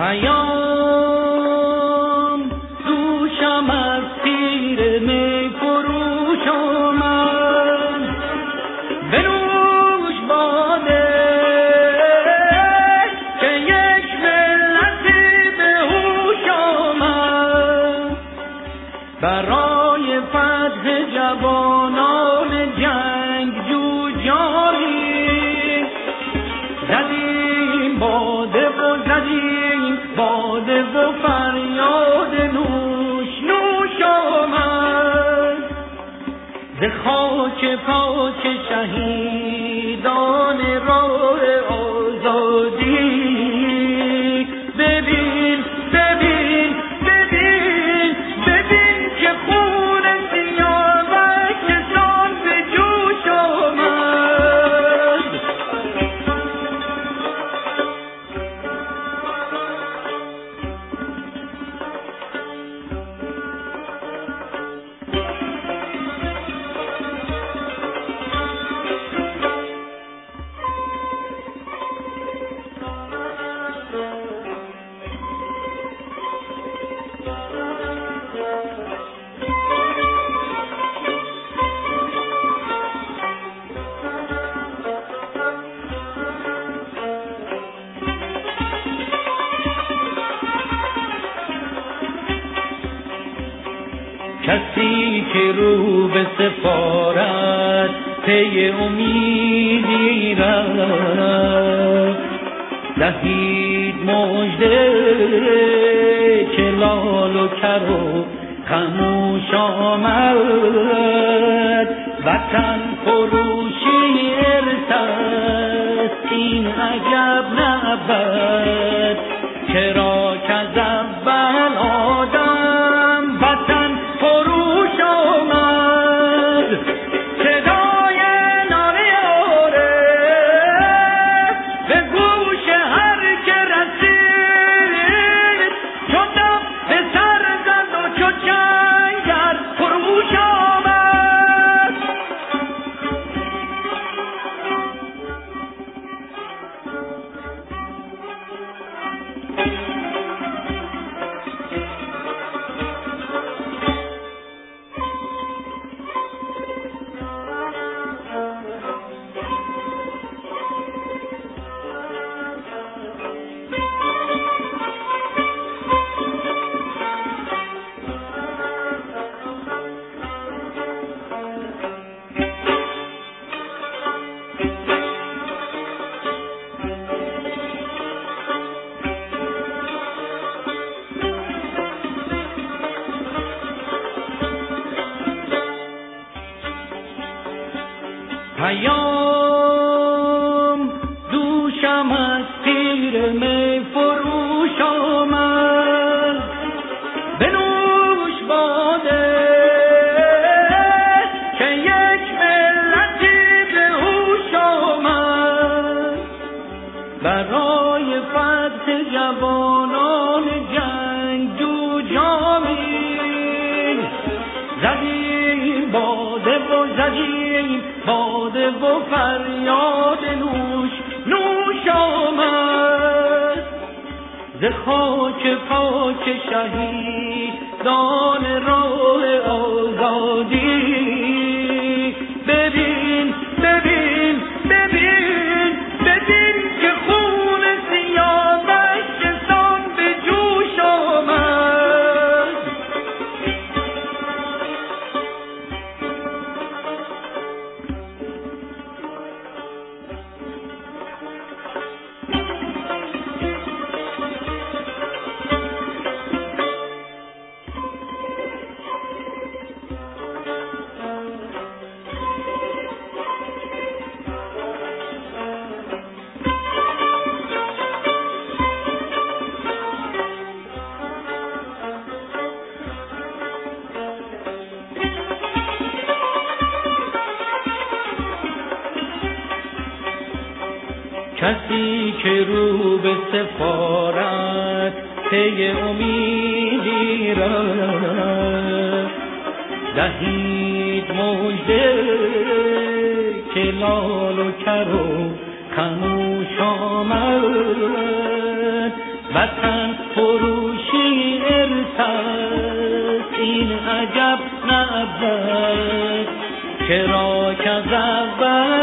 پیام دوشم از تیر می فروش آمد، بنوش باده که یک ملتی به هوش آمد. برای فتح جوانان جنگجو جانی زدیم باده و زدیم باده و فریاد نوش نوش آمد. ز خاک پاک شهیدان راه آزادی ببین ببین ببین ببین که خون سیاوشان به جوش آمد. کسی که رو به سفارت پی امیدی رفت، دهید مژده که لال و کر و خموش آمد. وطن فروشی ارث است این عجب نبود، چرا که از اول آدم وطن فروش آمد. صدای ناله عارف به گوش هر که رسید، چو دف به سر زد و چو چنگر فروش آمد. پیام دوشم از تیر می فروش آمد، بنوش باده که یک ملتی به هوش آمد. برای فتح جوانان جنگجو جامی زدیم باده و زدیم باده و فریاد نوش نوش آمد. ز خاک پاک شهیدان راه آزادی ببین ببین ببین ببین که خون سیاوشان به جوش آمد. کسی که رو به سفارت پی امیدی رفت، دهید مژده که لال و کر و خموش آمد. وطن فروشی ارثست، این عجب نبود چرا که از اول